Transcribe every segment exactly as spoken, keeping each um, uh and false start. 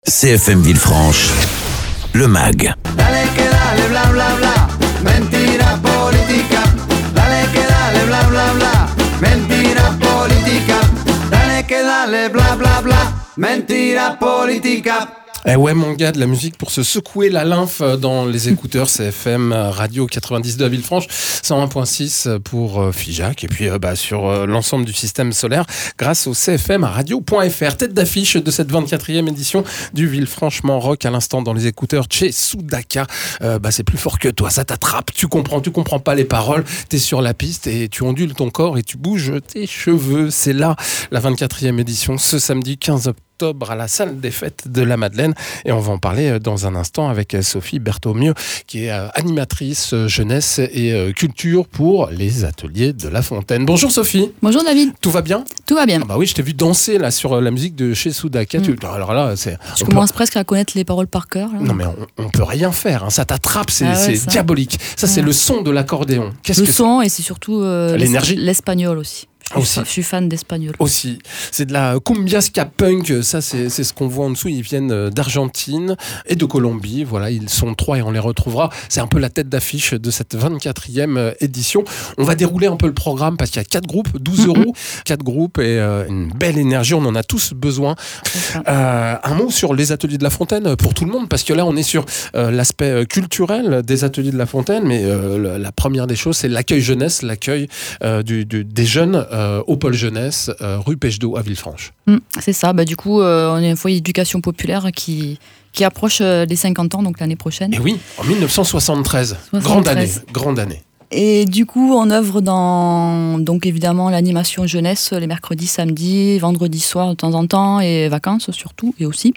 C F M Villefranche, le M A G. Dale que dale, bla bla bla, mentira politica. Dale que dale, bla bla bla, mentira politica. Dale que dale, bla bla bla, mentira politica. Eh ouais mon gars, de la musique pour se secouer la lymphe dans les écouteurs. C F M Radio quatre-vingt-dix-deux à Villefranche, cent un virgule six pour euh, Figeac et puis euh, bah, sur euh, l'ensemble du système solaire grâce au C F M radio point F R. Tête d'affiche de cette vingt-quatrième édition du Villefranchement Rock à l'instant dans les écouteurs. Che Sudaka, euh, bah, c'est plus fort que toi, ça t'attrape, tu comprends, tu comprends pas les paroles, t'es sur la piste et tu ondules ton corps et tu bouges tes cheveux. C'est là la vingt-quatrième édition ce samedi quinze octobre à la salle des fêtes de la Madeleine et on va en parler dans un instant avec Sophie Berthaumieux qui est animatrice jeunesse et culture pour les ateliers de La Fontaine. Bonjour Sophie. Bonjour David. Tout va bien ? Tout va bien. Ah bah oui, je t'ai vu danser là sur la musique de chez Sudaka. Mm. Tu... Alors là, c'est. Je commence peut... presque à connaître les paroles par cœur. Là. Non mais on, on peut rien faire, hein. Ça t'attrape, c'est, ah ouais, c'est ça. Diabolique. Ça ouais. C'est le son de l'accordéon. Qu'est-ce le que son c'est et c'est surtout euh, l'énergie. L'espagnol aussi. Je suis, je suis fan d'espagnol. Aussi. C'est de la cumbia ska punk. Ça, c'est, c'est ce qu'on voit en dessous. Ils viennent d'Argentine et de Colombie. Voilà, ils sont trois et on les retrouvera. C'est un peu la tête d'affiche de cette vingt-quatrième édition. On va dérouler un peu le programme parce qu'il y a quatre groupes, douze mm-hmm. euros. Quatre groupes et euh, une belle énergie. On en a tous besoin. Euh, un mot sur les ateliers de La Fontaine pour tout le monde parce que là, on est sur euh, l'aspect culturel des ateliers de La Fontaine. Mais euh, la première des choses, c'est l'accueil jeunesse, l'accueil euh, du, du, des jeunes. Euh, au pôle jeunesse, euh, rue Pêche d'Eau à Villefranche. Mmh, c'est ça, bah, du coup euh, on est un foyer d'éducation populaire qui, qui approche euh, des cinquante ans, donc l'année prochaine. Et oui, en dix-neuf cent soixante-treize, soixante-treize. Grande année, grande année. Et du coup on œuvre dans donc évidemment l'animation jeunesse les mercredis, samedis, vendredis soir de temps en temps et vacances surtout et aussi.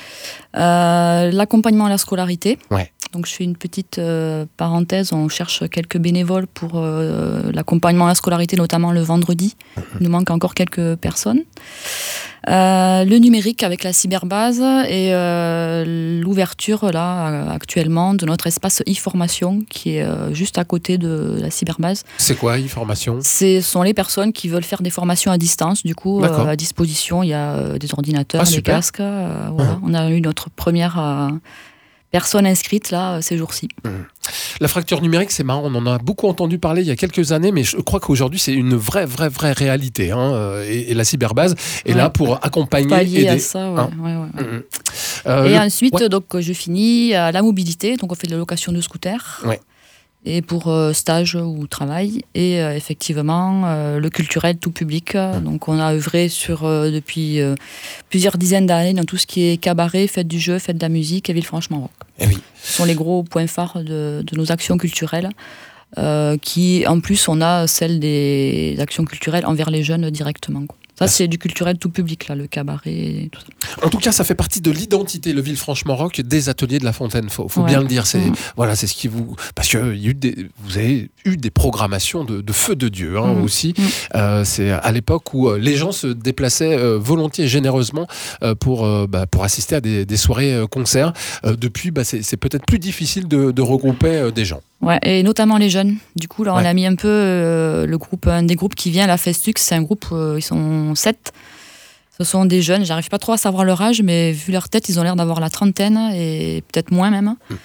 Euh, l'accompagnement à la scolarité. Ouais. Donc je fais une petite euh, parenthèse, on cherche quelques bénévoles pour euh, l'accompagnement à la scolarité, notamment le vendredi. Il nous manque encore quelques personnes. Euh, le numérique avec la cyberbase et euh, l'ouverture là actuellement de notre espace e-formation qui est euh, juste à côté de la cyberbase. C'est quoi e-formation ? Ce sont les personnes qui veulent faire des formations à distance. Du coup, euh, à disposition, il y a euh, des ordinateurs, ah, des super. casques. Euh, voilà. Mmh. On a eu notre première euh, personne inscrite là ces jours-ci. Mmh. La fracture numérique, c'est marrant, on en a beaucoup entendu parler il y a quelques années, mais je crois qu'aujourd'hui, c'est une vraie, vraie, vraie réalité. Hein, et, et la cyberbase est ouais. là pour accompagner, pallier aider. À ça, ouais, hein. ouais, ouais. Mmh. Euh, et le... ensuite, ouais. donc, je finis à la mobilité, donc on fait de la location de scooters. Ouais. Et pour euh, stage ou travail, et euh, effectivement euh, le culturel tout public. Mmh. Donc on a œuvré sur, euh, depuis euh, plusieurs dizaines d'années dans tout ce qui est cabaret, fête du jeu, fête de la musique et Villefranchement Rock. Eh oui. Ce sont les gros points phares de, de nos actions culturelles. Euh, qui en plus on a celle des actions culturelles envers les jeunes directement, quoi. Ça, c'est du culturel tout public, là, le cabaret et tout ça. En tout cas, ça fait partie de l'identité, le Villefranchement Rock, des ateliers de La Fontaine. Faut, faut ouais. bien le dire. C'est, mmh. voilà, c'est ce qui vous. Parce que y a eu des, vous avez eu des programmations de, de feu de Dieu hein, mmh. aussi. Mmh. Euh, c'est à l'époque où les gens se déplaçaient euh, volontiers et généreusement euh, pour, euh, bah, pour assister à des, des soirées euh, concerts. Euh, depuis, bah, c'est, c'est peut-être plus difficile de, de regrouper euh, des gens. Ouais, et notamment les jeunes. Du coup, là, on ouais. a mis un peu euh, le groupe, un des groupes qui vient, la Festux. C'est un groupe, euh, ils sont sept. Ce sont des jeunes. J'arrive pas trop à savoir leur âge, mais vu leur tête, ils ont l'air d'avoir la trentaine et peut-être moins même. Mm-hmm.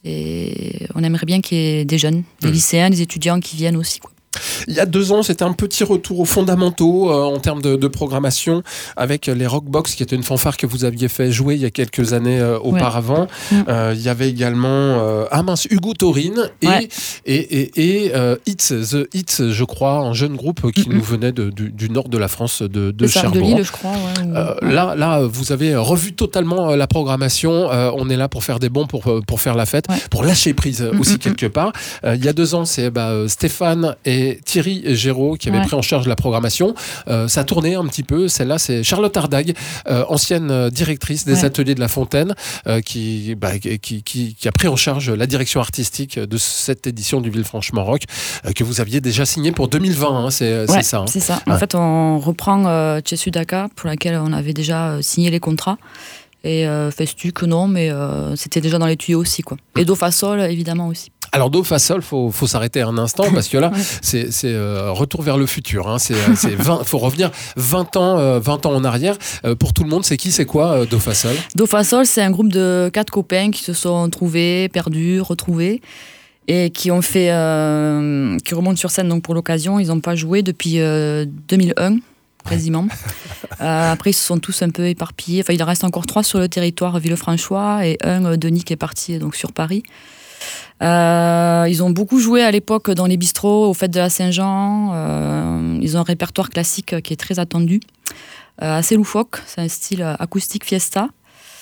Et on aimerait bien qu'il y ait des jeunes, des mm. lycéens, des étudiants qui viennent aussi, quoi. Il y a deux ans, c'était un petit retour aux fondamentaux euh, en termes de, de programmation avec les Rockbox, qui était une fanfare que vous aviez fait jouer il y a quelques années euh, auparavant. Ouais. Euh, il y avait également euh, ah mince, Hugo Taurine et, ouais. et, et, et euh, Hits, The Hits, je crois, un jeune groupe qui mm-hmm. nous venait de, du, du nord de la France, de, de Cherbourg. De Lille, je crois. Ouais, ou... euh, là, là, vous avez revu totalement la programmation. Euh, on est là pour faire des bons, pour, pour faire la fête, ouais. pour lâcher prise mm-hmm. aussi quelque part. Euh, il y a deux ans, c'est bah, Stéphane et Thierry Géraud qui avait ouais. pris en charge la programmation. Euh, ça tournait un petit peu. Celle-là, c'est Charlotte Ardag, euh, ancienne directrice des ouais. ateliers de La Fontaine, euh, qui, bah, qui, qui, qui a pris en charge la direction artistique de cette édition du Villefranchement Rock, euh, que vous aviez déjà signé pour deux mille vingt. Hein, c'est, ouais, c'est ça. Hein. C'est ça. Ouais. En fait, on reprend euh, Che Sudaka, pour laquelle on avait déjà euh, signé les contrats. Et euh, Festuc, non, mais euh, c'était déjà dans les tuyaux aussi, quoi. Et Do Fa Sol, évidemment aussi. Alors Do Fa Sol, faut faut s'arrêter un instant parce que là, ouais. c'est c'est euh, retour vers le futur. Hein. C'est c'est vingt, faut revenir vingt ans euh, vingt ans en arrière. Euh, pour tout le monde, c'est qui, c'est quoi euh, Do Fa Sol? Do Fa Sol, c'est un groupe de quatre copains qui se sont trouvés, perdus, retrouvés. Et qui ont fait, euh, qui remontent sur scène donc pour l'occasion. Ils n'ont pas joué depuis euh, deux mille un, quasiment. euh, après, ils se sont tous un peu éparpillés. Enfin, il en reste encore trois sur le territoire Villefranchois et un, euh, Denis, qui est parti donc sur Paris. Euh, ils ont beaucoup joué à l'époque dans les bistrots, aux fêtes de la Saint-Jean. Euh, ils ont un répertoire classique qui est très attendu, euh, assez loufoque. C'est un style acoustique fiesta.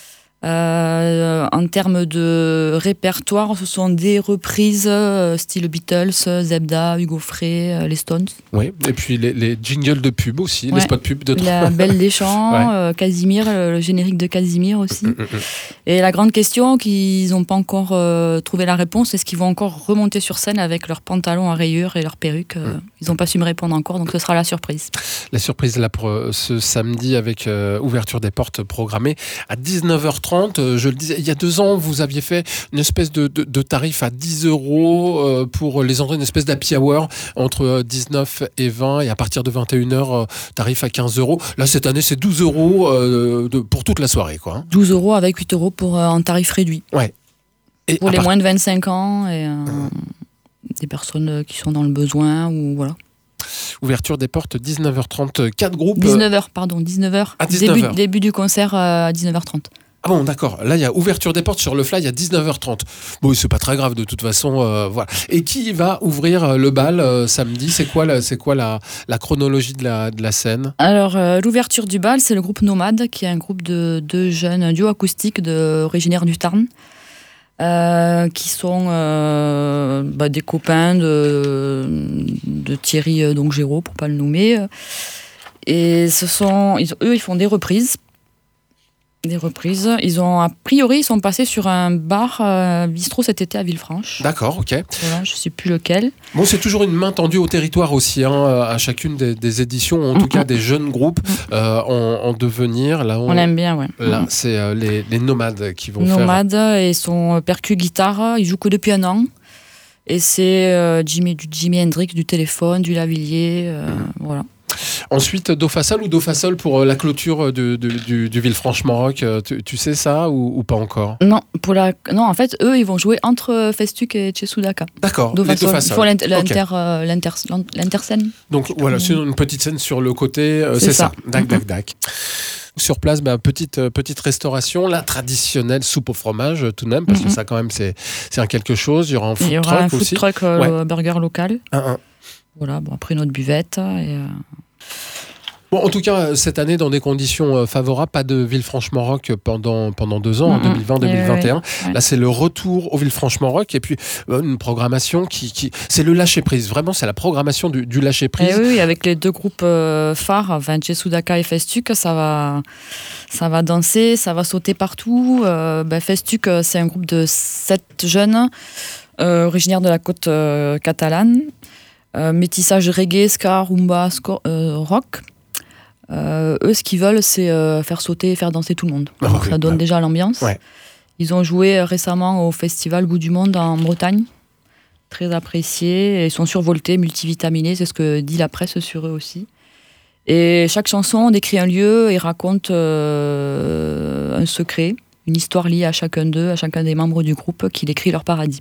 Euh, en termes de répertoire, ce sont des reprises euh, style Beatles, Zebda, Hugo Frey, euh, les Stones. Oui, et puis les, les jingles de pub aussi, ouais. Les spots pub de La Belle des Champs, ouais. euh, Casimir, le, le générique de Casimir aussi. Mm, mm, mm. Et la grande question qu'ils n'ont pas encore euh, trouvé la réponse, est-ce qu'ils vont encore remonter sur scène avec leurs pantalons à rayures et leurs perruques euh, mm. Ils n'ont pas su me répondre encore, donc ce sera la surprise. La surprise là pour euh, ce samedi avec euh, ouverture des portes programmée à dix-neuf heures trente. Je le disais, il y a deux ans, vous aviez fait une espèce de, de, de tarif à dix euros pour les entrées, une espèce d'happy hour entre dix-neuf et vingt, et à partir de vingt et une heures, tarif à quinze euros. Là, cette année, c'est douze euros de, pour toute la soirée, quoi. douze euros avec huit euros pour un tarif réduit. Ouais. Et pour les part... moins de vingt-cinq ans et euh, mmh. des personnes qui sont dans le besoin ou voilà. Ouverture des portes dix-neuf heures trente, quatre groupes. dix-neuf heures, pardon, dix-neuf heures. À dix-neuf heures. Début, début du concert à dix-neuf heures trente. Ah bon, d'accord. Là, il y a ouverture des portes sur le fly à dix-neuf heures trente. Bon, c'est pas très grave de toute façon. Euh, voilà. Et qui va ouvrir le bal euh, samedi? C'est quoi, la, c'est quoi la, la chronologie de la, de la scène? Alors, euh, l'ouverture du bal, c'est le groupe Nomade, qui est un groupe de deux jeunes, un duo acoustique de, originaire du Tarn, euh, qui sont euh, bah, des copains de, de Thierry donc Géraud, pour pas le nommer. Et ce sont, ils, eux, ils font des reprises. Des reprises. Ils ont, a priori, ils sont passés sur un bar euh, bistrot cet été à Villefranche. D'accord, ok. Voilà, je ne sais plus lequel. Bon, c'est toujours une main tendue au territoire aussi, hein, à chacune des, des éditions, en mmh, tout cas des jeunes groupes euh, en, en devenir. Là, on, on aime bien, ouais. Là, mmh. c'est euh, les, les nomades qui vont nomades, faire... Nomades, et son percu guitare, ils jouent que depuis un an. Et c'est euh, Jimi, du Jimi Hendrix, du Téléphone, du Lavillier, euh, mmh. voilà. Ensuite, Do Fa Sol ou Do Fa Sol pour la clôture de, de, du, du Villefranche Maroc, tu, tu sais ça ou, ou pas encore? Non, pour la, non, en fait, eux, ils vont jouer entre Festuc et Tchessoudaka. D'accord, Do Fa Sol. Do Fa Sol. Il faut l'inter, l'inter, okay. euh, l'inter, l'interscène. Donc voilà, c'est une petite scène sur le côté, euh, c'est, c'est ça. ça. Dac, mm-hmm. dac, dac. Sur place, bah, petite, petite restauration, la traditionnelle soupe au fromage tout de même, parce mm-hmm. que ça quand même c'est, c'est un quelque chose. Il y aura un food truck aussi. Il y aura un food truck euh, ouais. burger local. Un, un. Voilà, bon, après notre buvette. Et, euh... Bon, en tout cas, cette année, dans des conditions favorables, pas de Villefranche-Maroc pendant, pendant deux ans, mmh, deux mille vingt deux mille vingt et un. Oui, Là, c'est le retour au Villefranche-Maroc et puis une programmation qui, qui... C'est le lâcher-prise. Vraiment, c'est la programmation du, du lâcher-prise. Et oui, avec les deux groupes euh, phares, enfin, Tchessoudaka et Festuc, ça va, ça va danser, ça va sauter partout. Euh, ben, Festuc, c'est un groupe de sept jeunes euh, originaires de la côte euh, catalane. Euh, métissage reggae, ska, rumba, sco- euh, rock. Euh, eux, ce qu'ils veulent, c'est euh, faire sauter et faire danser tout le monde. Donc, okay, ça donne ouais. déjà l'ambiance. Ouais. Ils ont joué récemment au festival Bout du Monde en Bretagne. Très apprécié. Ils sont survoltés, multivitaminés. C'est ce que dit la presse sur eux aussi. Et chaque chanson décrit un lieu et raconte euh, un secret, une histoire liée à chacun d'eux, à chacun des membres du groupe qui décrit leur paradis.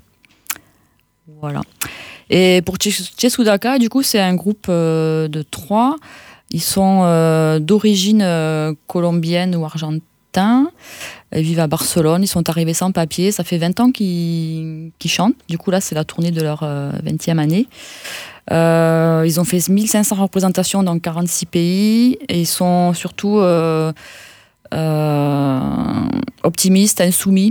Voilà. Et pour Tchessoudaka, du coup, c'est un groupe euh, de trois. Ils sont euh, d'origine euh, colombienne ou argentin. Ils vivent à Barcelone. Ils sont arrivés sans papier. Ça fait vingt ans qu'ils, qu'ils chantent. Du coup, là, c'est la tournée de leur euh, vingtième année. Euh, ils ont fait mille cinq cents représentations dans quarante-six pays. Et ils sont surtout euh, euh, optimistes, insoumis,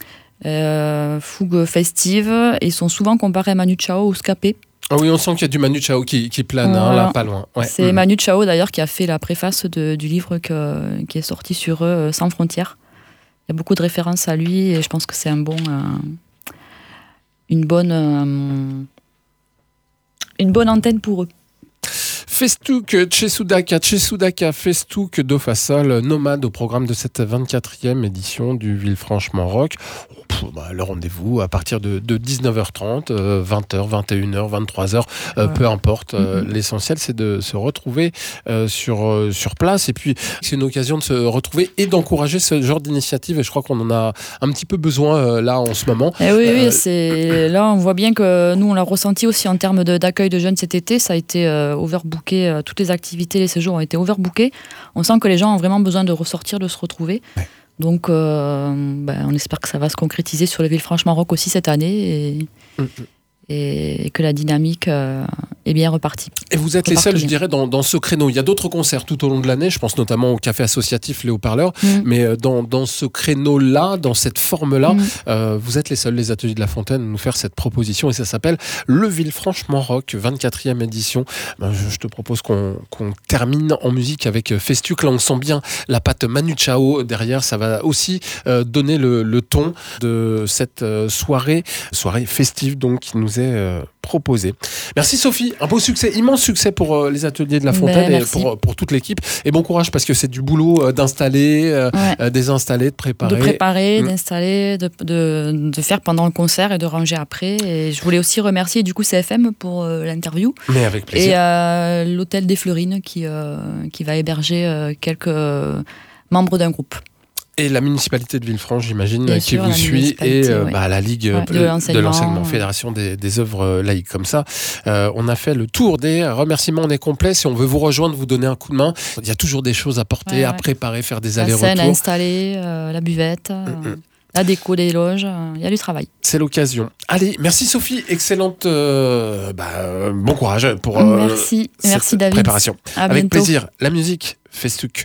euh, fougue festive. Et ils sont souvent comparés à Manu Chao ou Scapé. Ah oui, on sent qu'il y a du Manu Chao qui, qui plane, voilà. hein, là, pas loin. Ouais. C'est mmh. Manu Chao, d'ailleurs, qui a fait la préface de, du livre que, qui est sorti sur eux, Sans frontières. Il y a beaucoup de références à lui, et je pense que c'est un bon, euh, une, bonne, euh, une bonne antenne pour eux. Festouk, Tchesudaka, Tchesudaka, Festouk, do fa sol, nomade au programme de cette vingt-quatrième édition du Villefranchement Rock. Bah, le rendez-vous à partir de, de dix-neuf heures trente, euh, vingt heures, vingt et une heures, vingt-trois heures, euh, ouais. peu importe. Euh, mm-hmm. L'essentiel, c'est de se retrouver euh, sur, euh, sur place. Et puis, c'est une occasion de se retrouver et d'encourager ce genre d'initiative. Et je crois qu'on en a un petit peu besoin euh, là en ce moment. Et oui, euh, oui c'est... là, on voit bien que nous, on l'a ressenti aussi en termes de, d'accueil de jeunes cet été. Ça a été euh, overbooké. Euh, toutes les activités, les séjours ont été overbookés. On sent que les gens ont vraiment besoin de ressortir, de se retrouver. Ouais. Donc, euh, ben, on espère que ça va se concrétiser sur le Villefranchement Rock aussi cette année et, mmh. et que la dynamique euh, est bien repartie. Et vous êtes les seuls, je dirais, dans, dans ce créneau. Il y a d'autres concerts tout au long de l'année, je pense notamment au café associatif Les Haut-Parleurs, mmh. mais dans, dans ce créneau-là, dans cette forme-là, mmh. euh, vous êtes les seuls, les Ateliers de la Fontaine, à nous faire cette proposition et ça s'appelle le Villefranchement Rock, vingt-quatrième édition. Ben, je, je te propose qu'on, qu'on termine en musique avec Festouk. Là, on sent bien la patte Manu Chao derrière. Ça va aussi euh, donner le, le ton de cette euh, soirée, soirée festive donc qui nous est euh, proposée. Merci Sophie, un beau succès, immense succès pour euh, les Ateliers de la Fontaine ben, et pour, pour toute l'équipe. Et bon courage parce que c'est du boulot euh, d'installer, euh, ouais. euh, désinstaller, de préparer. De préparer, mmh. d'installer, de, de, de faire pendant le concert et de ranger après. Et je voulais aussi remercier du coup C F M pour euh, l'interview. Mais avec plaisir. Et euh, l'hôtel des Fleurines qui, euh, qui va héberger euh, quelques euh, membres d'un groupe. Et la municipalité de Villefranche, j'imagine, Bien qui sûr, vous suit, et euh, ouais. bah, la Ligue ouais, de, l'enseignement, de l'enseignement, Fédération des, des œuvres laïques. Comme ça, euh, on a fait le tour des remerciements, on est complet. Si on veut vous rejoindre, vous donner un coup de main, il y a toujours des choses à porter, ouais, à ouais. préparer, faire des la allers-retours. La scène à installer, euh, la buvette, euh, mm-hmm. la déco des loges, il euh, y a du travail. C'est l'occasion. Allez, merci Sophie, excellente, euh, bah, euh, bon courage pour euh, merci. cette merci, David. préparation. À Avec bientôt. plaisir, la musique, Festouk.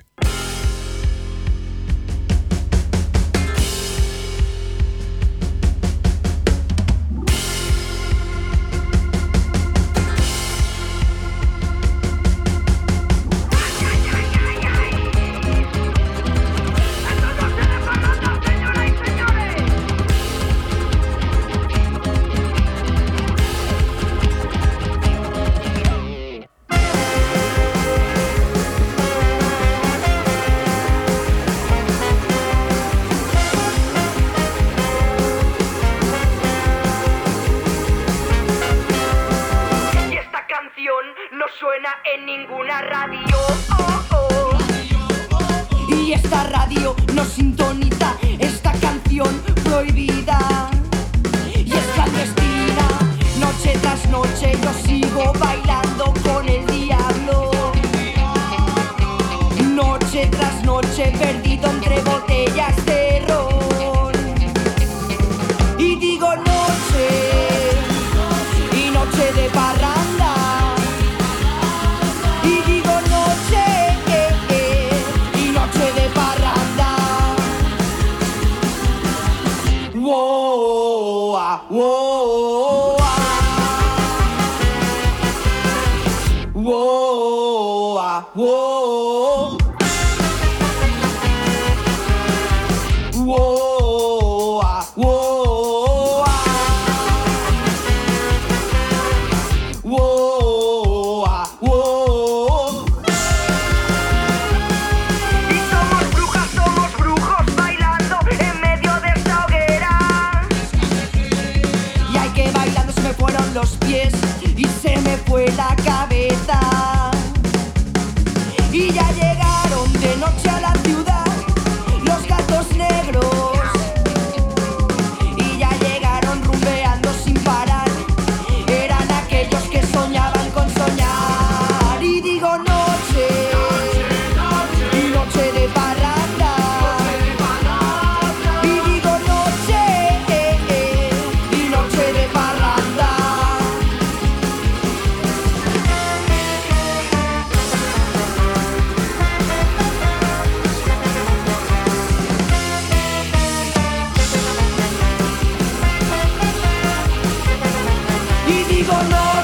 Y digo no.